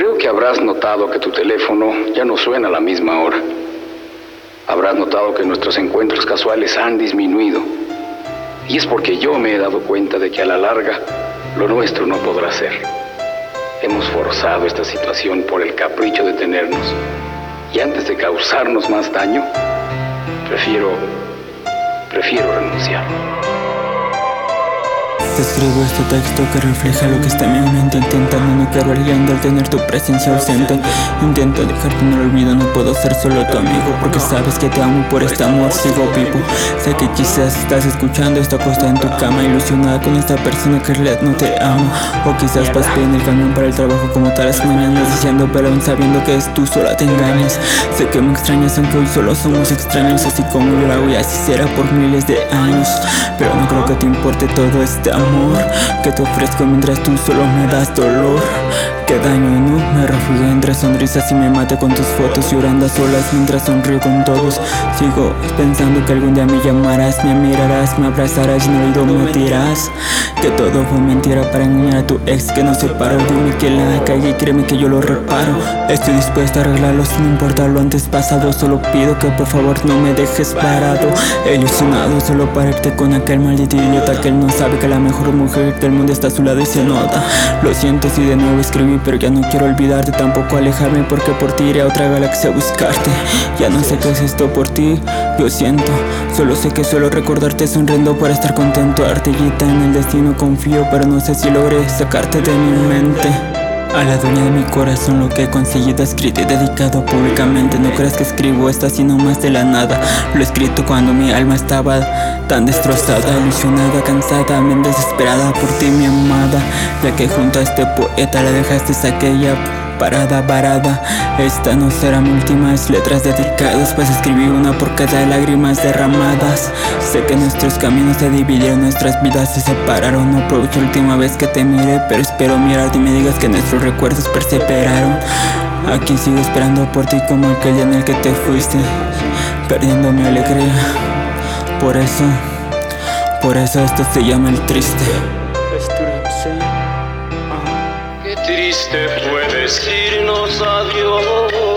Creo que habrás notado que tu teléfono ya no suena a la misma hora. Habrás notado que nuestros encuentros casuales han disminuido. Y es porque yo me he dado cuenta de que a la larga lo nuestro no podrá ser. Hemos forzado esta situación por el capricho de tenernos. Y antes de causarnos más daño, prefiero renunciar. Te escribo este texto que refleja lo que está en mi mente. Intentando no quedar valiendo al tener tu presencia ausente. Intento dejarte en el olvido, no puedo ser solo tu amigo, porque sabes que te amo y por este amor sigo vivo. Sé que quizás estás escuchando esto acostada en tu cama, ilusionada con esta persona que en realidad no te ama. O quizás vas pidiendo el camión para el trabajo como todas las mañanas, diciendo pero aún sabiendo que es tú sola te engañas. Sé que me extrañas aunque hoy solo somos extraños, así como yo lo hago y así será por miles de años. Pero no creo que te importe todo este amor que te ofrezco mientras tú solo me das dolor. Qué daño, ¿no? Me refugié entre sonrisas y me maté con tus fotos, llorando a solas mientras sonrío con todos. Sigo pensando que algún día me llamarás, me mirarás, me abrazarás y en el oído me dirás que todo fue mentira para engañar a tu ex que nos separó. Dime que la cagué y créeme que yo lo reparo. Estoy dispuesta a arreglarlo sin importar lo antes pasado. Solo pido que por favor no me dejes parado, ilusionado solo para irte con aquel maldito idiota que él no sabe que la mejor mujer del mundo está a su lado y se nota. Lo siento si de nuevo escribí, pero ya no quiero olvidarte, tampoco alejarme, porque por ti iré a otra galaxia a buscarte. Ya no sé qué es esto por ti, yo siento, solo sé que suelo recordarte sonriendo para estar contento. Ardillita en el destino confío, pero no sé si logré sacarte de mi mente. A la dueña de mi corazón lo que he conseguido escrito y dedicado públicamente. No creas que escribo esto así nomás de la nada. Lo he escrito cuando mi alma estaba tan destrozada, ilusionada, cansada, bien desesperada por ti mi amada. Ya que junto a este poeta la dejaste aquella parada varada. Esta no será mi última, es letras dedicadas, pues escribí una por cada lágrimas derramadas. Sé que nuestros caminos se dividieron, nuestras vidas se separaron. No aprovecho la última vez que te miré, pero espero mirarte y me digas que nuestros recuerdos perseveraron. Aquí sigo esperando por ti como aquel día en el que te fuiste, perdiendo mi alegría. Por eso esto se llama el triste. Qué triste fue decirnos adiós.